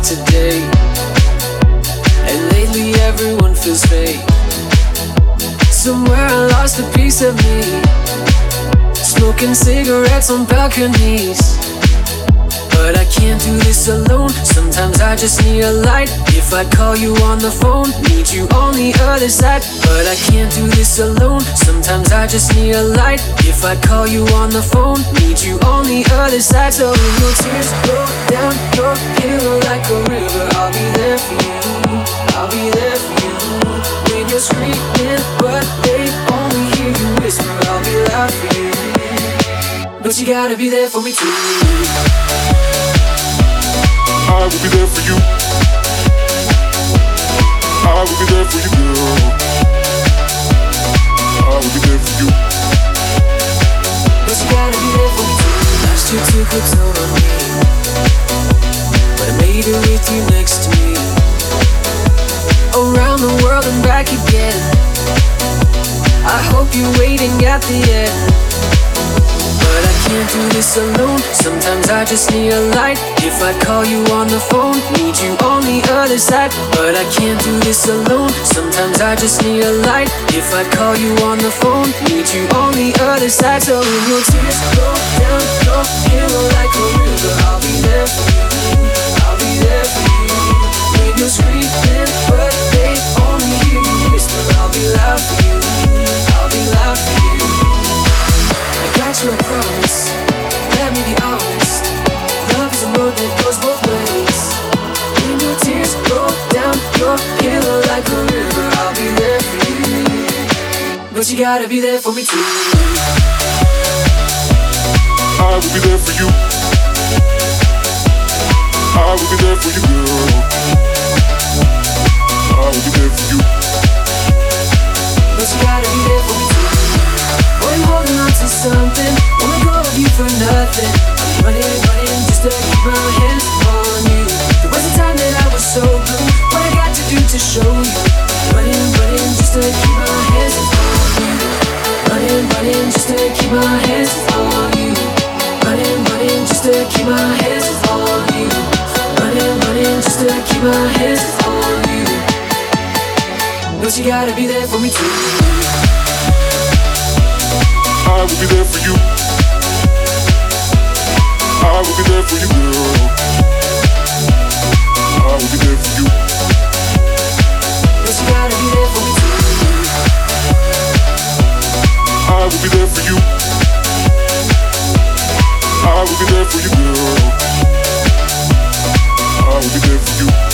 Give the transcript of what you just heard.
of today. And lately everyone feels fake. Somewhere I lost a piece of me, smoking cigarettes on balconies. But I can't do this alone. Sometimes I just need a light. If I call you on the phone, need you on the other side. But I can't do this alone. Sometimes I just need a light. If I call you on the phone, need you on the other side. So when your tears roll down your pillow like a river, I'll be there for you. I'll be there for you. When you're screaming but they only hear you whisper, I'll be loud for you. But you gotta be there for me too. I will be there for you. I will be there for you, girl. I will be there for you. But you gotta be there for me too. Last year took a toll on me, but I made it with you next to me. Around the world and back again. I hope you're waiting at the end. But I can't do this alone. Sometimes I just need a light. If I call you on the phone, need you on the other side. But I can't do this alone. Sometimes I just need a light. If I call you on the phone, need you on the other side. So when your tears roll down your pillow like a river, I'll be there for you. I'll be there for you. When you're screaming but they only hear you whisper, I'll be loud for you. I'll be loud for you. I got you a promise, let me be honest. Love is a road that goes both ways. When your tears roll down your pillow like a river, I'll be there for you. But you gotta be there for me too. I will be there for you. I will be there for you, girl. I will be there for you. But you gotta be there for me too. Boy, I'm holding on to something, won't let go of you for nothing. I'm running just to keep my hands on you. There was a time that I was so blue, what I got to do to show you. Running just to keep my hands on you. Running just to keep my hands on you. Running just to keep my hands on you. Running just to keep my hands on you. But you gotta be there for me too. I will be there for you. I will be there for you, girl. I will be there for you. But you gotta be there for me too. I will be there for you. I will be there for you, girl. I will be there for you.